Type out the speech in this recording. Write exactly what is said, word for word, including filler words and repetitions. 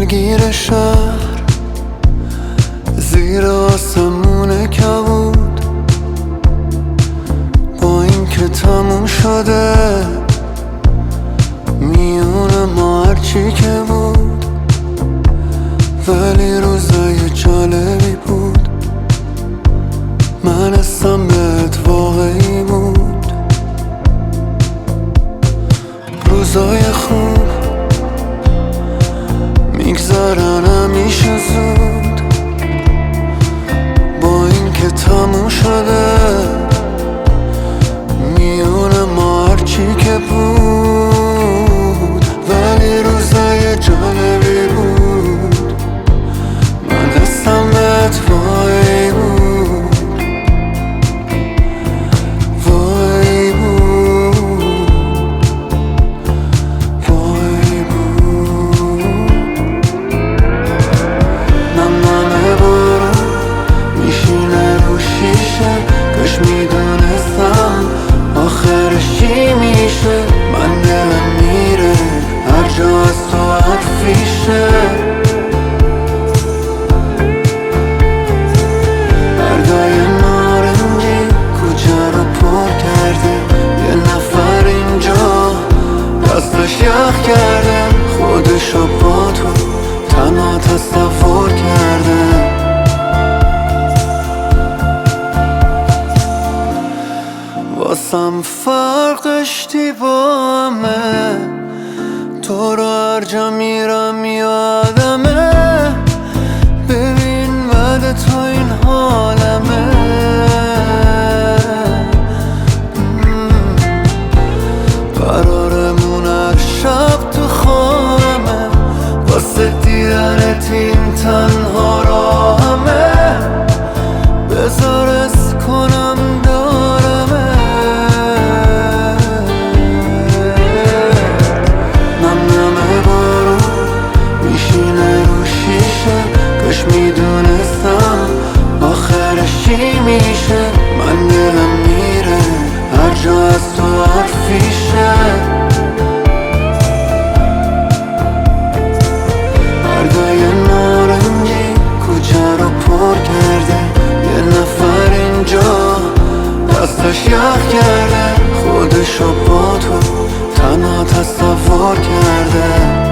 دلگیر شهر زیر آسمون کبود، با این که تموم شده میون ما هرچی که بود، ولی روزای جالبی بود. من حسم بهت واقعی بود. روزای خوب میگذرن همیشه زود، با این که تموم شده میون ما هرچی که بود، ولی روزای جالبی بود. من دستم بهت وای بود، وای بود، وای بود. نم نم بارون میشینه رو شیشه، کاش میدونستم آخرش چی میشه. من دلم میره هر جا از تو حرفیشه، بردای نارنجی کوچه رو پر کرده، یه نفر اینجا دستش یخ کرده، خودشو با تو تنها تصور کرده. واسم فرقش دیوامه، تو رو هر جا میرم یادمه. ببین بعد تو این حالمه، قرارمون هر شب تو خوابمه، واسه دیدنت این تنها راهمه. بذار از کنم دارمه، نم نم بارون میشینه رو شیشه، کاش میدونستم آخرش چی میشه. من دلم میره هر جا از تو حرفیشه، بردای نارنجی کوچه رو پر کرده، یه نفر اینجا دستش یخ کرده، خودشو با تو تنها تصور کرده.